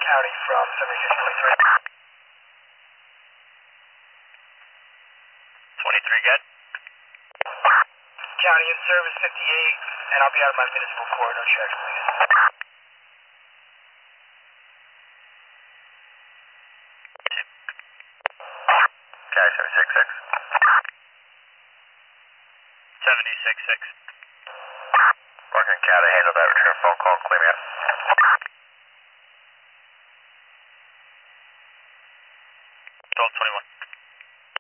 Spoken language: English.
County from 7623. 23 good. County in service 58, and I'll be out of my municipal court. No checks, please. County 766. 766. Morgan County, handle that return phone call, clear me out.